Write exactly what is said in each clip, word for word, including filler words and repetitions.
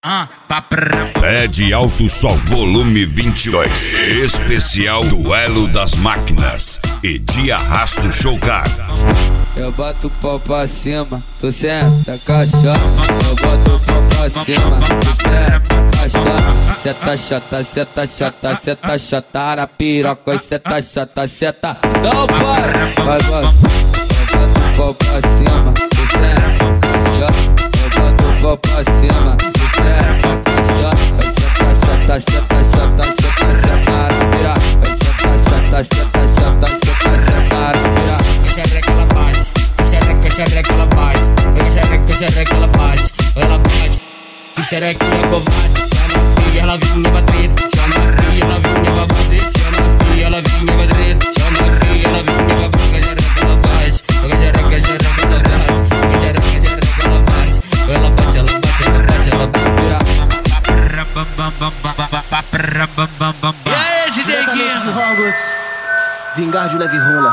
Ah, Ted Alto Som, volume vinte e dois. Especial Duelo das Máquinas e de Arrasto Showcar. Eu boto o pau pra cima, tu senta caixota. Eu boto o pau pra cima, tu senta caixota. Seta chata, seta chata, seta chata na piroca. Seta chata, seta, não para. Vai, vai. Eu boto o pau pra cima, tu senta caixota. Eu boto o pau pra cima, tu senta caixota. Seta chata, seta chata, seta chata na piroca. Seta chata, seta chata, seta chata na piroca. xereca ela bate, xereca, xereca ela bate, pega xereca, xereca ela bate, ela bate, que xereca é covarde, chama a filha, ela vinha pra treta, chama a filha, ela vinha pra bater, chama a filha, ela vinha pra treta, chama a filha, ela vinha pra pega xereca ela bate, pega xereca, xereca ela bate, pega xereca, xereca ela bate, ela bate, ela bate, ela bate, ela bate. E aí, D J Guinho? Vingar de leve rola.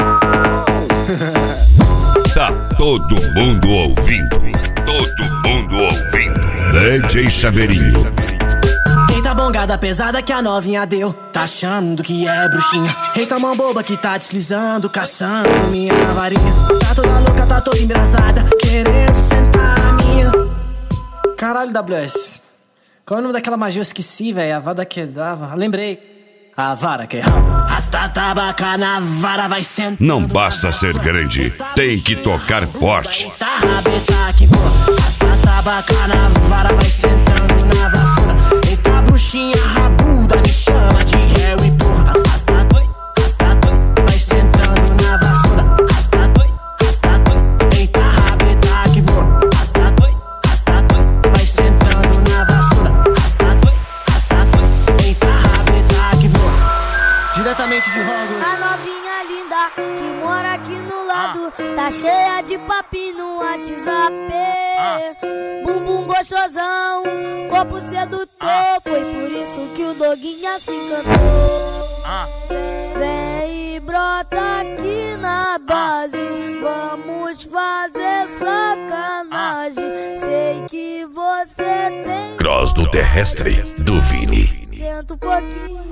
Tá todo mundo ouvindo, todo mundo ouvindo. D J Chaveirinho. Eita bongada pesada que a novinha deu, tá achando que é bruxinha. Eita mão boba que tá deslizando, caçando minha varinha. Tá toda louca, tá toda embrasada, querendo sentar na minha. Caralho, W S, qual é o nome daquela magia? Eu esqueci, velho. A vara que dava. Lembrei. A vara que rasta tabaca na vara vai sentando. Não basta ser grande, tem que tocar forte. Rasta tabaca na vara vai sentando na vassoura. Eita bruxinha rabuda, me chama de Harry, porra. Rasta, rasta, vai sentando na vassoura. Rasta, rasta, eita rabeta que voa. Rasta, rasta, vai sentando na vassoura. Rasta, rasta, eita rabeta que voa. Diretamente de Hogwarts. A novinha linda que mora aqui no lado, tá cheia de papi no WhatsApp. Bumbum gostosão, corpo sedutor, foi por isso que o Doguinha se encantou. Vem e brota aqui na base, vamos fazer sacanagem. Sei que você tem Cross do Terrestre, do Vini. senta um pouquinho.